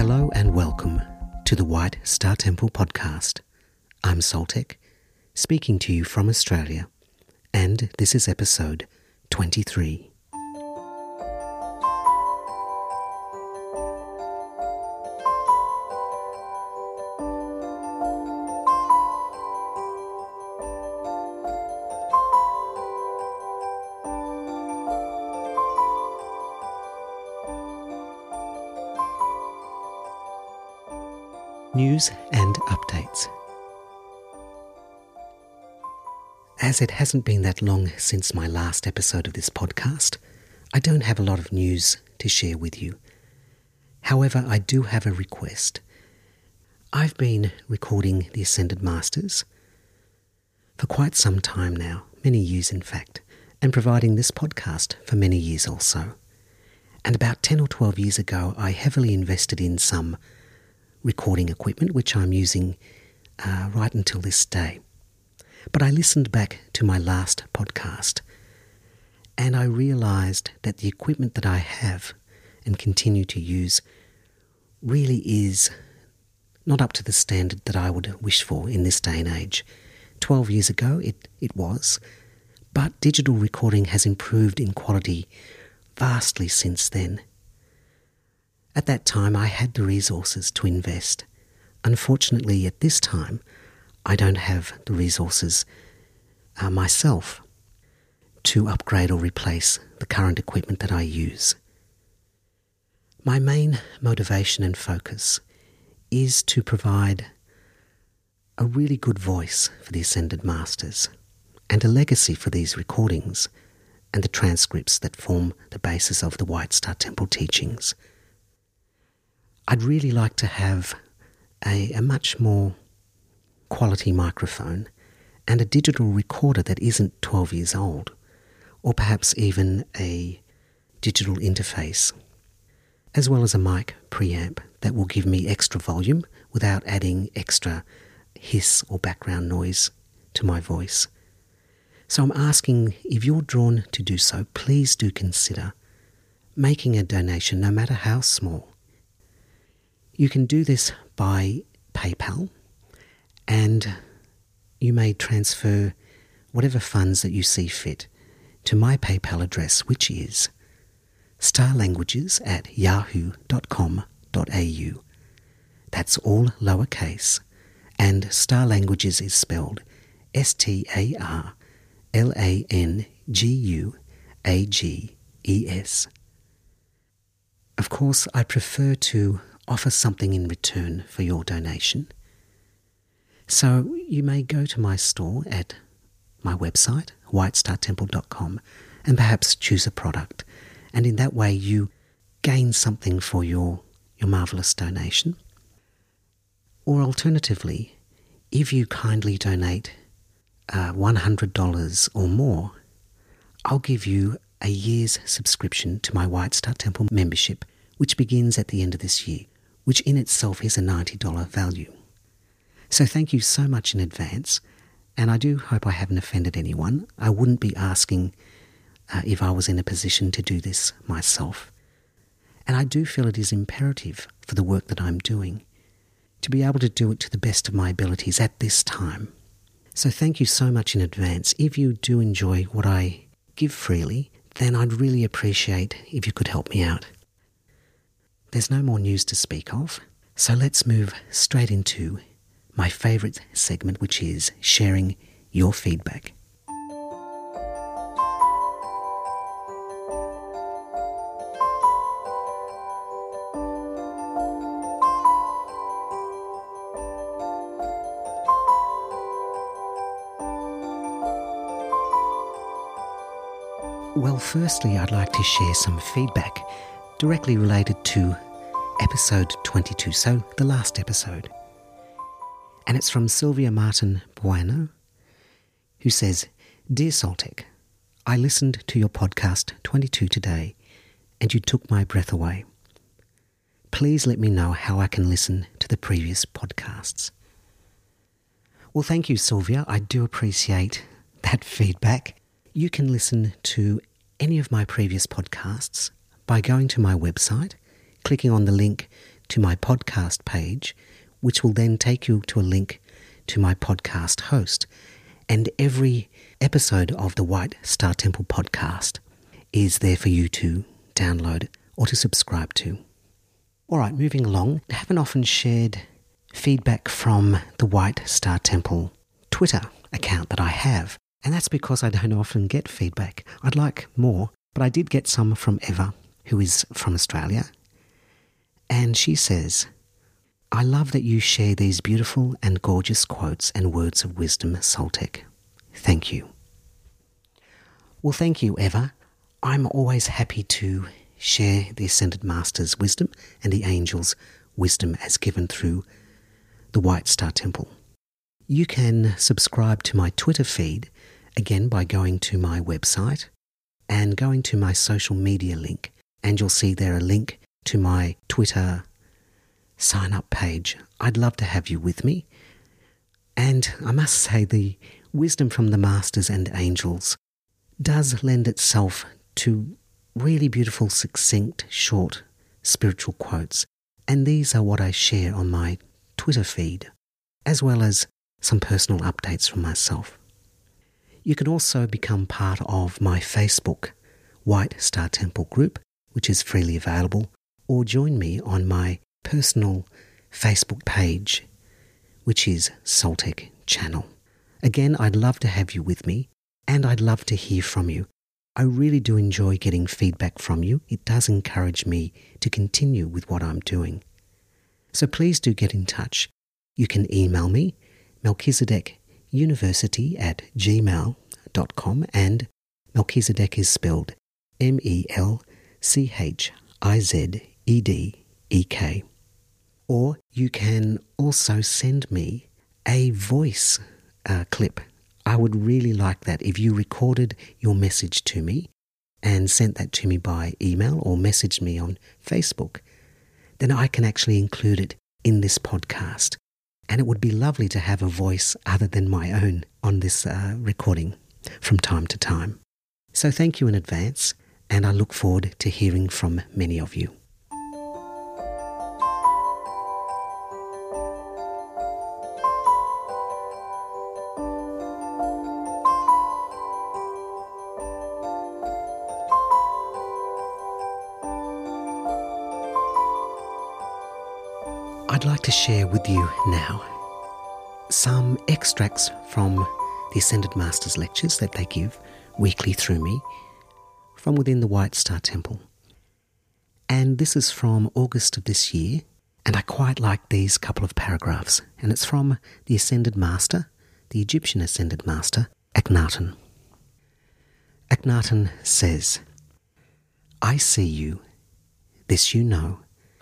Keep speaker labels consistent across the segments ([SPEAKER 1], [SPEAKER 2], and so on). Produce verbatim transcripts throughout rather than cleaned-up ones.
[SPEAKER 1] Hello and welcome to the White Star Temple podcast. I'm Soltec, speaking to you from Australia, and this is episode twenty-three. News and updates. As it hasn't been that long since my last episode of this podcast, I don't have a lot of news to share with you. However, I do have a request. I've been recording the Ascended Masters for quite some time now, many years in fact, and providing this podcast for many years also. And about ten or twelve years ago, I heavily invested in some recording equipment, which I'm using uh, right until this day. But I listened back to my last podcast and I realised that the equipment that I have and continue to use really is not up to the standard that I would wish for in this day and age. Twelve years ago it, it was, but digital recording has improved in quality vastly since then. At that time, I had the resources to invest. Unfortunately, at this time, I don't have the resources uh, myself to upgrade or replace the current equipment that I use. My main motivation and focus is to provide a really good voice for the Ascended Masters and a legacy for these recordings and the transcripts that form the basis of the White Star Temple teachings. I'd really like to have a, a much more quality microphone and a digital recorder that isn't twelve years old, or perhaps even a digital interface, as well as a mic preamp that will give me extra volume without adding extra hiss or background noise to my voice. So I'm asking, if you're drawn to do so, please do consider making a donation, no matter how small. You can do this by PayPal, and you may transfer whatever funds that you see fit to my PayPal address, which is starlanguages at yahoo dot com dot a u. That's all lowercase, and Star Languages is spelled S T A R L A N G U A G E S. Of course, I prefer to offer something in return for your donation. So you may go to my store at my website, white star temple dot com, and perhaps choose a product. And in that way you gain something for your, your marvellous donation. Or alternatively, if you kindly donate uh, one hundred dollars or more, I'll give you a year's subscription to my White Star Temple membership, which begins at the end of this year, which in itself is a ninety dollars value. So thank you so much in advance, and I do hope I haven't offended anyone. I wouldn't be asking uh, if I was in a position to do this myself. And I do feel it is imperative for the work that I'm doing to be able to do it to the best of my abilities at this time. So thank you so much in advance. If you do enjoy what I give freely, then I'd really appreciate if you could help me out. There's no more news to speak of, so let's move straight into my favourite segment, which is sharing your feedback. Well, firstly, I'd like to share some feedback directly related to episode twenty-two, so the last episode. And it's from Sylvia Martin Bueno, who says, "Dear Soltec, I listened to your podcast twenty-two today, and you took my breath away. Please let me know how I can listen to the previous podcasts." Well, thank you, Sylvia. I do appreciate that feedback. You can listen to any of my previous podcasts by going to my website, clicking on the link to my podcast page, which will then take you to a link to my podcast host. And every episode of the White Star Temple podcast is there for you to download or to subscribe to. All right, moving along. I haven't often shared feedback from the White Star Temple Twitter account that I have, and that's because I don't often get feedback. I'd like more, but I did get some from Eva, who is from Australia, and she says, "I love that you share these beautiful and gorgeous quotes and words of wisdom, Soltec. Thank you." Well, thank you, Eva. I'm always happy to share the Ascended Master's wisdom and the angels' wisdom as given through the White Star Temple. You can subscribe to my Twitter feed, again by going to my website and going to my social media link, and you'll see there a link to my Twitter sign-up page. I'd love to have you with me. And I must say, the wisdom from the Masters and angels does lend itself to really beautiful, succinct, short spiritual quotes. And these are what I share on my Twitter feed, as well as some personal updates from myself. You can also become part of my Facebook White Star Temple group, which is freely available, or join me on my personal Facebook page, which is Soltec Channel. Again, I'd love to have you with me, and I'd love to hear from you. I really do enjoy getting feedback from you. It does encourage me to continue with what I'm doing. So please do get in touch. You can email me, melchizedekuniversity at gmail dot com, and Melchizedek is spelled M E L C H I Z E D E K. Or you can also send me a voice uh, clip. I would really like that if you recorded your message to me and sent that to me by email or messaged me on Facebook. Then I can actually include it in this podcast. And it would be lovely to have a voice other than my own on this uh, recording from time to time. So thank you in advance, and I look forward to hearing from many of you. I'd like to share with you now some extracts from the Ascended Masters lectures that they give weekly through me from within the White Star Temple. And this is from August of this year, and I quite like these couple of paragraphs, and it's from the Ascended Master, the Egyptian Ascended Master, Akhenaten. Akhenaten says, "I see you, this you know.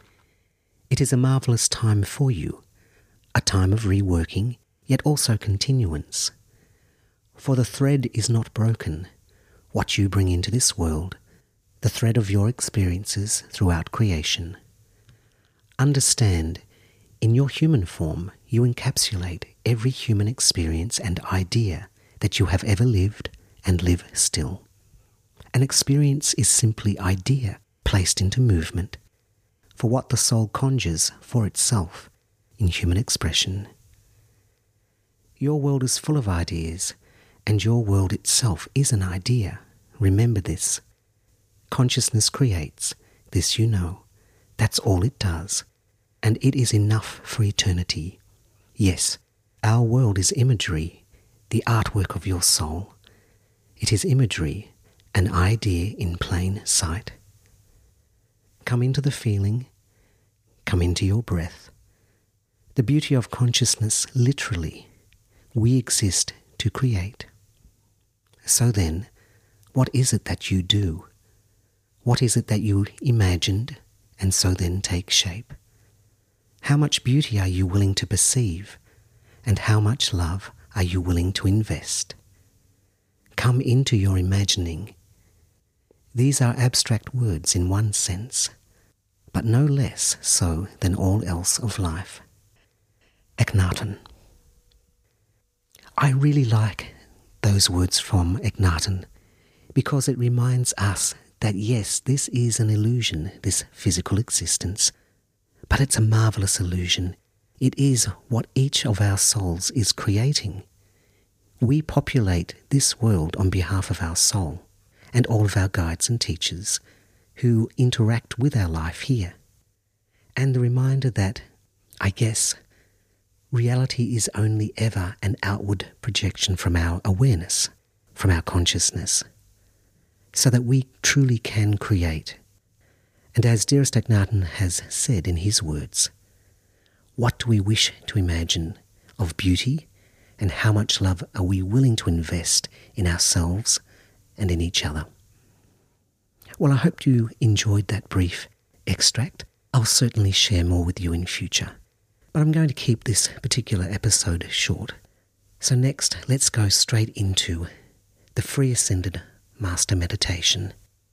[SPEAKER 1] It is a marvellous time for you, a time of reworking, yet also continuance. For the thread is not broken, what you bring into this world, the thread of your experiences throughout creation. Understand, in your human form, you encapsulate every human experience and idea that you have ever lived and live still. An experience is simply idea placed into movement, for what the soul conjures for itself in human expression. Your world is full of ideas, and your world itself is an idea. Remember this. Consciousness creates, this you know. That's all it does, and it is enough for eternity. Yes, our world is imagery, the artwork of your soul. It is imagery, an idea in plain sight. Come into the feeling, come into your breath. The beauty of consciousness, literally, we exist to create. So then, what is it that you do? What is it that you imagined and so then take shape? How much beauty are you willing to perceive, and how much love are you willing to invest? Come into your imagining. These are abstract words in one sense, but no less so than all else of life. Akhenaten. I really like those words from Akhenaten because it reminds us that yes, this is an illusion, this physical existence, But it's a marvellous illusion. It is what each of our souls is creating. We populate this world on behalf of our soul and all of our guides and teachers who interact with our life here. And the reminder that, I guess, reality is only ever an outward projection from our awareness, from our consciousness, so that we truly can create. And as Dearest Akhenaten has said in his words, what do we wish to imagine of beauty, and how much love are we willing to invest in ourselves and in each other? Well, I hope you enjoyed that brief extract. I'll certainly share more with you in future, but I'm going to keep this particular episode short. So next, let's go straight into the Free Ascended Master Meditation.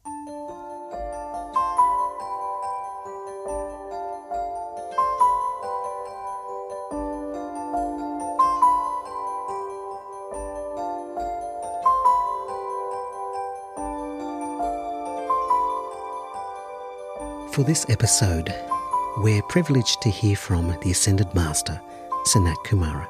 [SPEAKER 1] For this episode, we're privileged to hear from the Ascended Master, Sanat Kumara.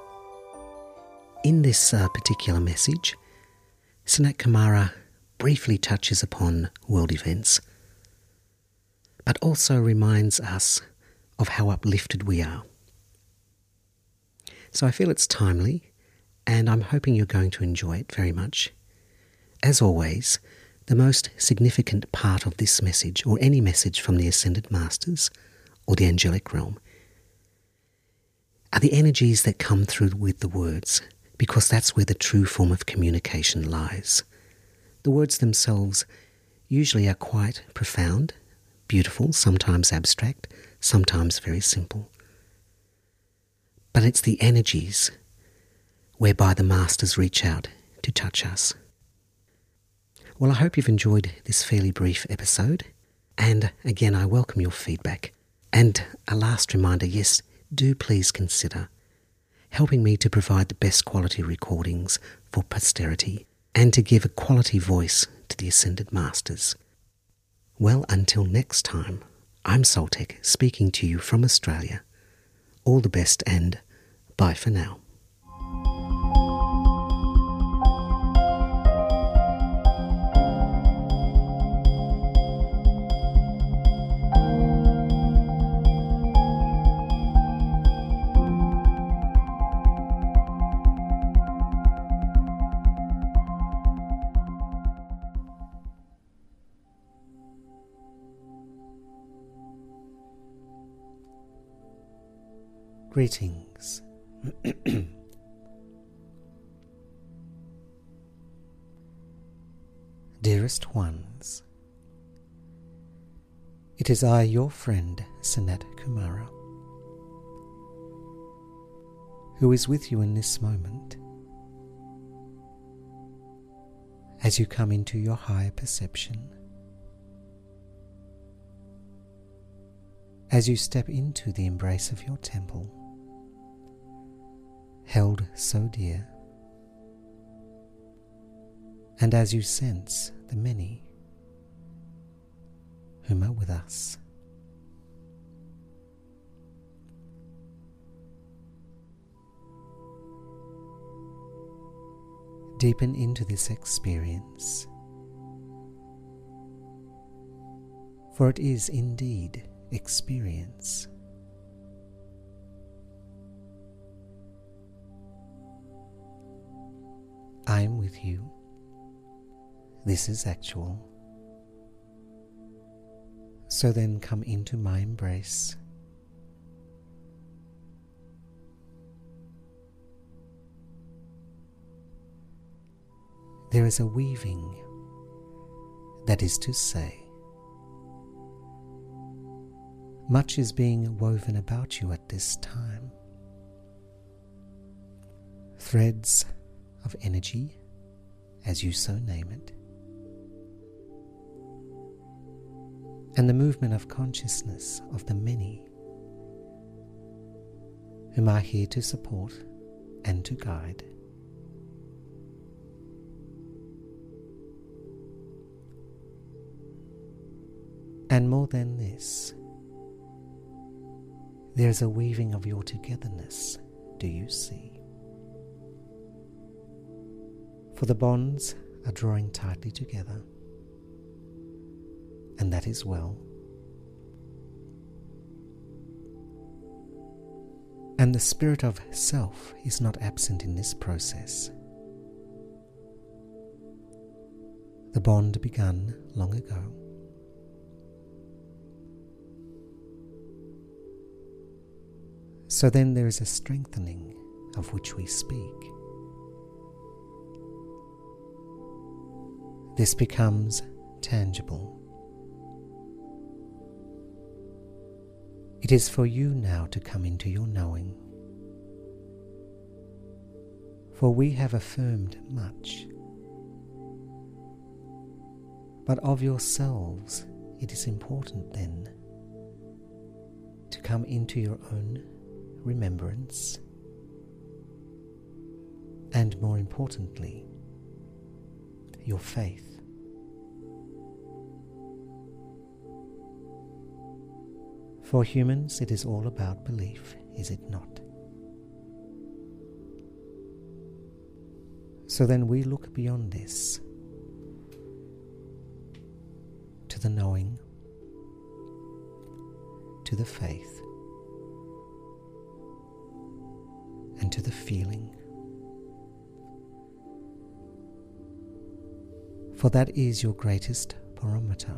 [SPEAKER 1] In this uh, particular message, Sanat Kumara briefly touches upon world events, but also reminds us of how uplifted we are. So I feel it's timely, and I'm hoping you're going to enjoy it very much. As always, the most significant part of this message, or any message from the Ascended Masters or the angelic realm, are the energies that come through with the words, because that's where the true form of communication lies. The words themselves usually are quite profound, beautiful, sometimes abstract, sometimes very simple. But it's the energies whereby the Masters reach out to touch us. Well, I hope you've enjoyed this fairly brief episode, and again, I welcome your feedback. And a last reminder, yes, do please consider helping me to provide the best quality recordings for posterity and to give a quality voice to the Ascended Masters. Well, until next time, I'm Soltec, speaking to you from Australia. All the best and bye for now. Greetings. Dearest ones, it is I, your friend, Sanat Kumara, who is with you in this moment as you come into your higher perception, as you step into the embrace of your temple, held so dear, and as you sense the many whom are with us. Deepen into this experience, for it is indeed experience. I am with you. This is actual. So then come into my embrace. There is a weaving, that is to say, much is being woven about you at this time. Threads of energy, as you so name it, and the movement of consciousness of the many whom are here to support and to guide. And more than this, There is a weaving of your togetherness, do you see? For the bonds are drawing tightly together, and that is well. And the spirit of self is not absent in this process. The bond begun long ago. So then there is a strengthening of which we speak. This becomes tangible. It is for you now to come into your knowing. For we have affirmed much. But of yourselves it is important then to come into your own remembrance, and more importantly, your faith. For humans, it is all about belief, is it not? So then we look beyond this to the knowing, to the faith, and to the feeling. For that is your greatest barometer.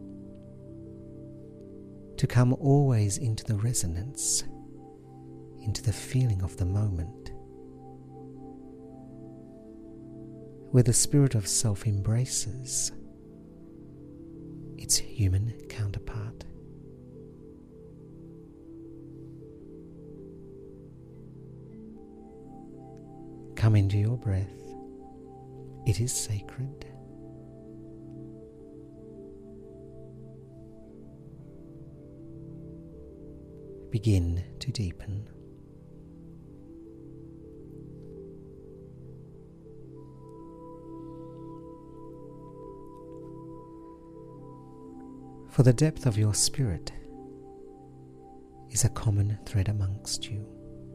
[SPEAKER 1] To come always into the resonance, into the feeling of the moment, where the spirit of self embraces its human counterpart. Come into your breath. It is sacred. Begin to deepen. For the depth of your spirit is a common thread amongst you.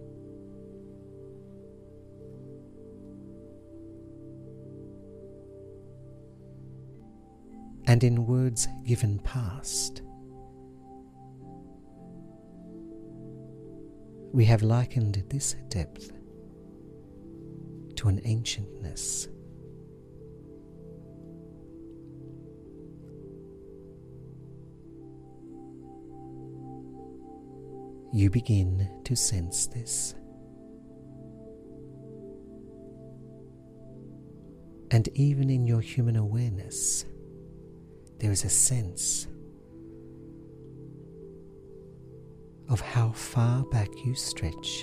[SPEAKER 1] And in words given past, we have likened this depth to an ancientness. You begin to sense this. And even in your human awareness, there is a sense of how far back you stretch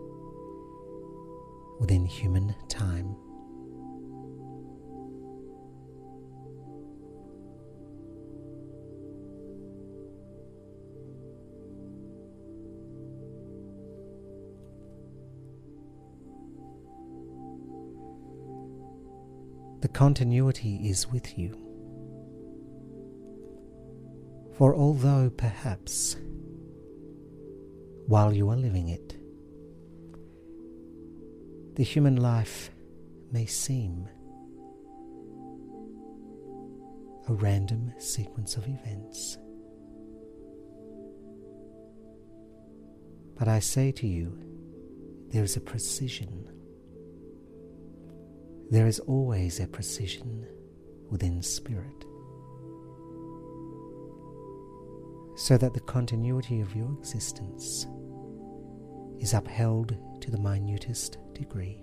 [SPEAKER 1] within human time. The continuity is with you. For although perhaps while you are living it, the human life may seem a random sequence of events, but I say to you, there is a precision. There is always a precision within spirit, so that the continuity of your existence is upheld to the minutest degree.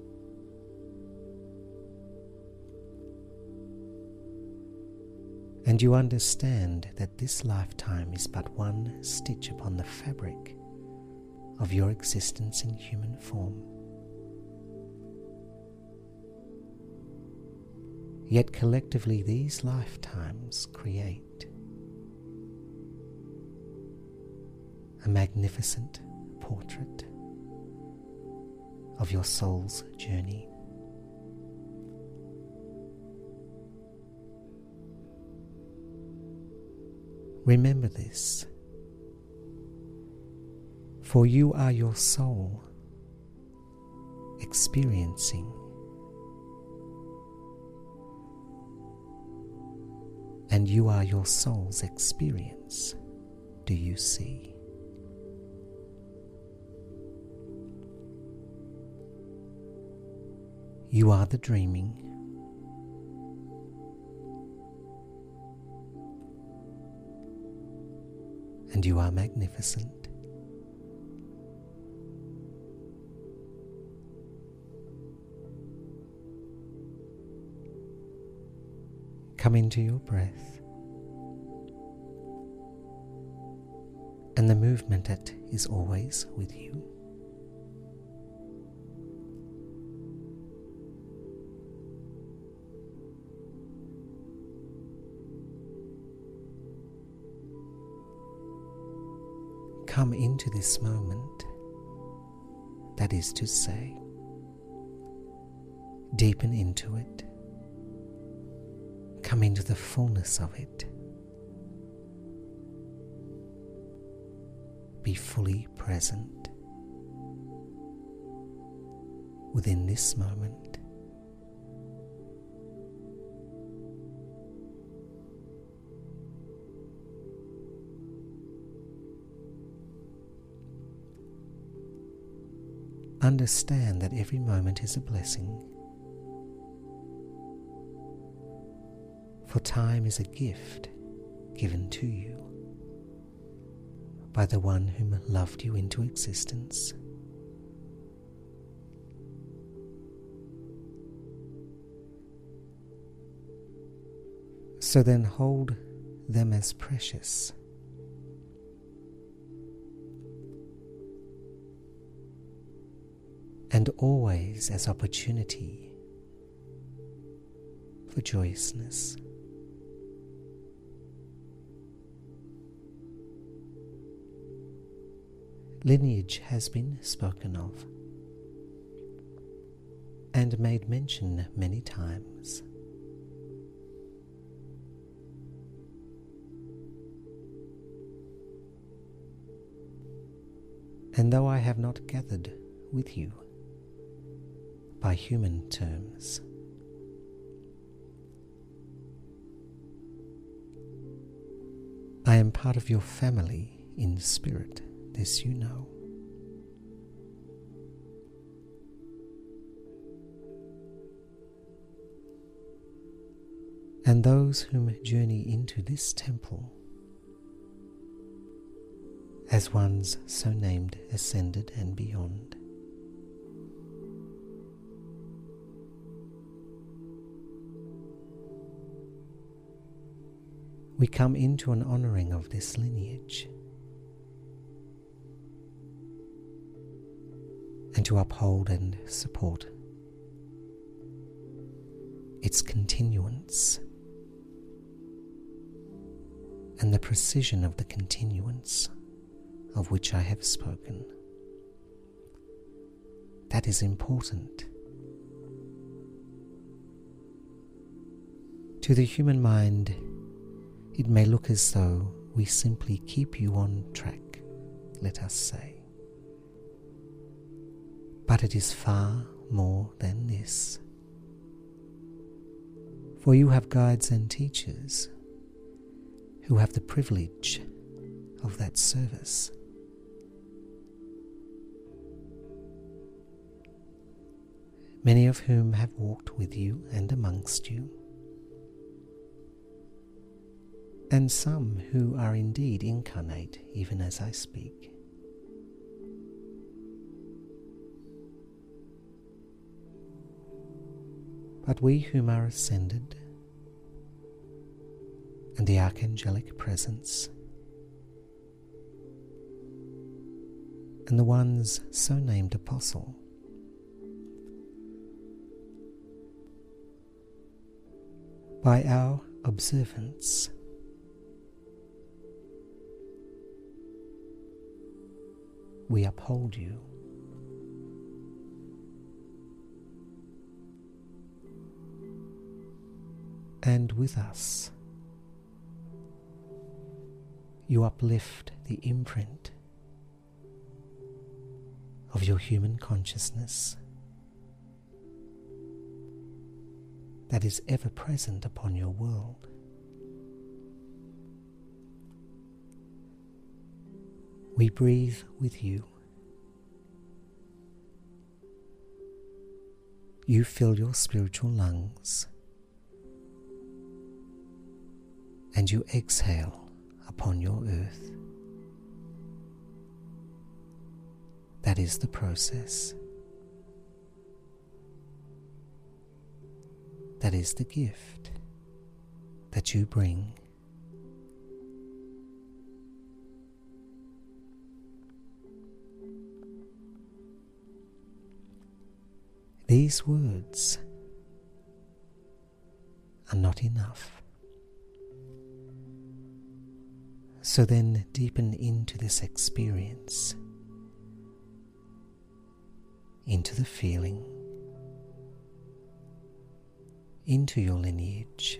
[SPEAKER 1] And you understand that this lifetime is but one stitch upon the fabric of your existence in human form. Yet collectively these lifetimes create a magnificent portrait of your soul's journey. Remember this. For you are your soul experiencing, and you are your soul's experience. Do you see? You are the dreaming, and you are magnificent. Come into your breath and the movement that is always with you. Come into this moment, that is to say, deepen into it. Come into the fullness of it. Be fully present within this moment. Understand that every moment is a blessing. For time is a gift given to you by the one whom loved you into existence. So then hold them as precious. And always as opportunity for joyousness. Lineage has been spoken of and made mention many times. And though I have not gathered with you by human terms, I am part of your family in spirit. This you know. And those whom journey into this temple as ones so named ascended and beyond, we come into an honouring of this lineage, and to uphold and support its continuance and the precision of the continuance of which I have spoken. That is important. To the human mind, it may look as though we simply keep you on track, let us say. But it is far more than this. For you have guides and teachers who have the privilege of that service. Many of whom have walked with you and amongst you, and some who are indeed incarnate even as I speak. But we whom are ascended, and the archangelic presence, and the ones so named apostle, by our observance, we uphold you. And with us, you uplift the imprint of your human consciousness that is ever present upon your world. We breathe with you. You fill your spiritual lungs, and you exhale upon your earth. That is the process. That is the gift that you bring. These words are not enough. So then deepen into this experience, into the feeling, into your lineage.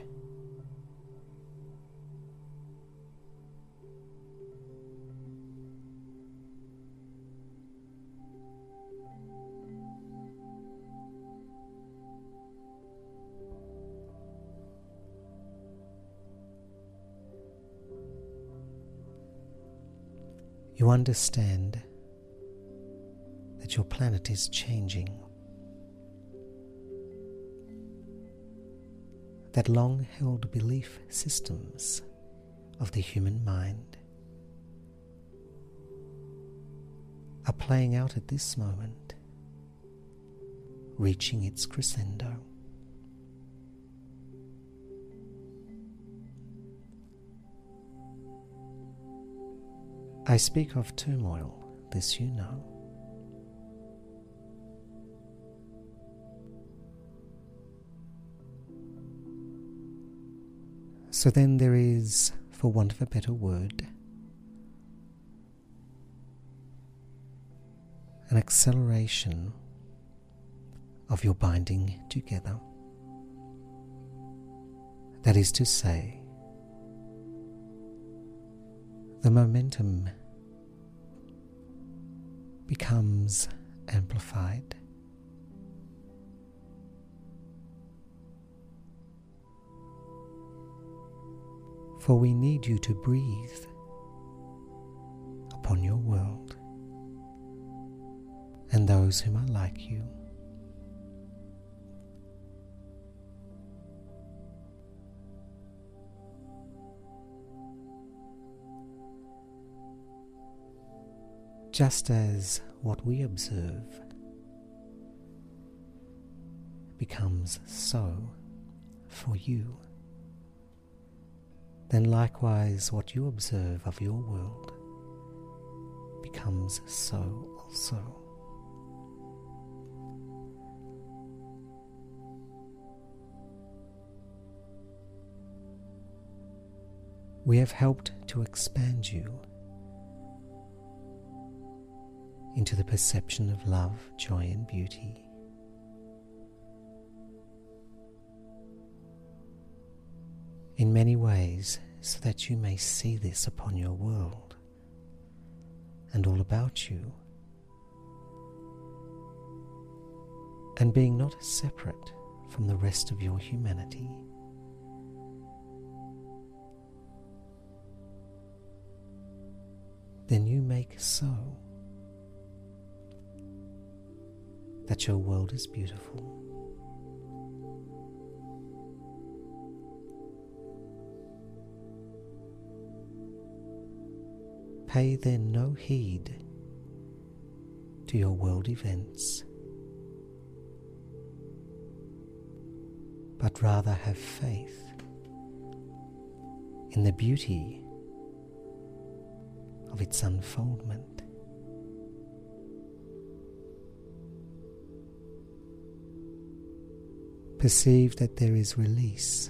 [SPEAKER 1] You understand that your planet is changing, that long-held belief systems of the human mind are playing out at this moment, reaching its crescendo. I speak of turmoil, this you know. So then there is, for want of a better word, an acceleration of your binding together. That is to say, the momentum becomes amplified. For we need you to breathe upon your world and those whom are like you. Just as what we observe becomes so for you, then likewise what you observe of your world becomes so also. We have helped to expand you into the perception of love, joy, and beauty. In many ways, so that you may see this upon your world and all about you, and being not separate from the rest of your humanity. Then you make so that your world is beautiful. Pay then no heed to your world events, but rather have faith in the beauty of its unfoldment. Perceive that there is release,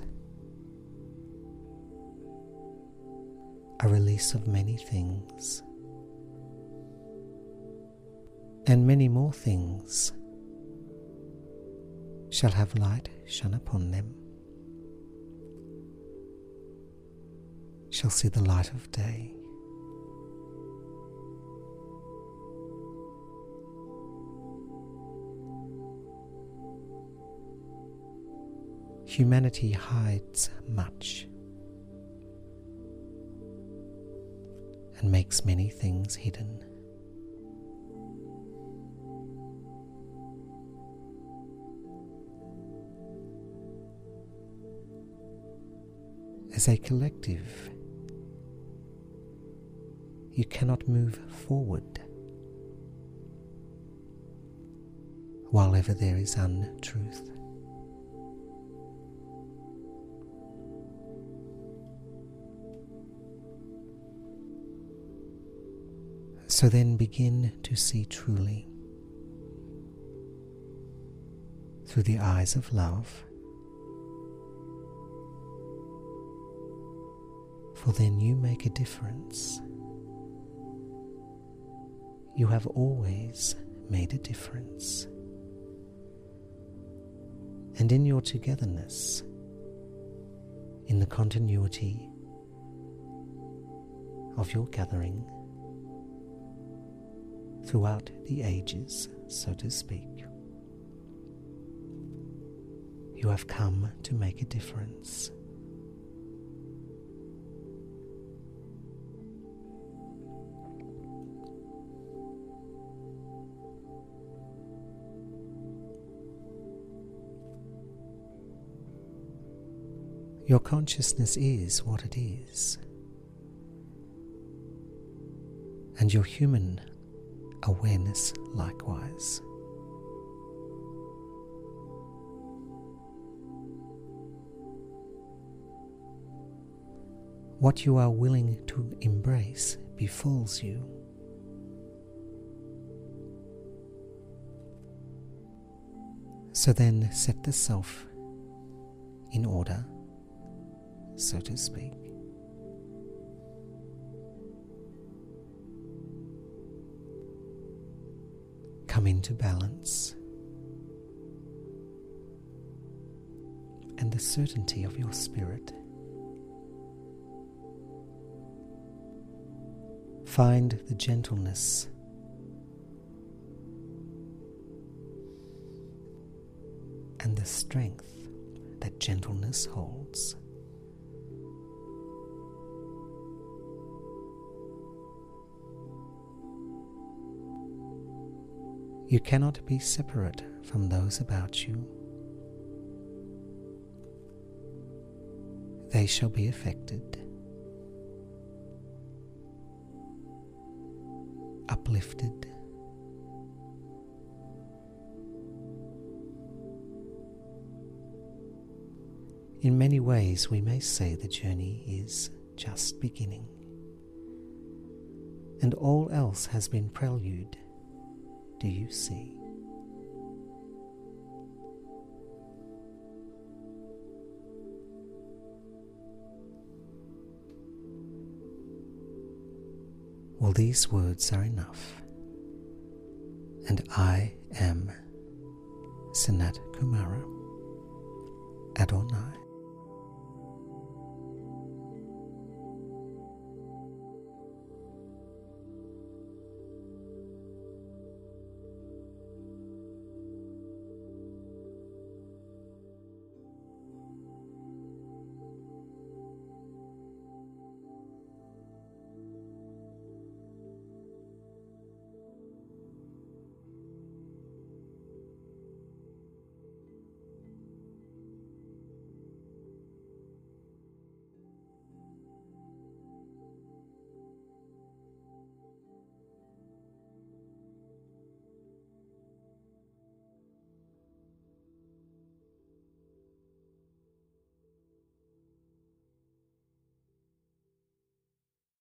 [SPEAKER 1] a release of many things, and many more things shall have light shone upon them, shall see the light of day. humanity hides much and makes many things hidden. As a collective, you cannot move forward while ever there is untruth. So then begin to see truly through the eyes of love, for then you make a difference. You have always made a difference. And in your togetherness, in the continuity of your gathering throughout the ages, so to speak, you have come to make a difference. Your consciousness is what it is, and your human awareness likewise. What you are willing to embrace befalls you. So then set the self in order, so to speak. Come into balance, and the certainty of your spirit. Find the gentleness and the strength that gentleness holds. You cannot be separate from those about you. They shall be affected, uplifted, in many ways we may say the journey is just beginning, and all else has been prelude. Do you see? Well, these words are enough, and I am Sanat Kumara Adonai.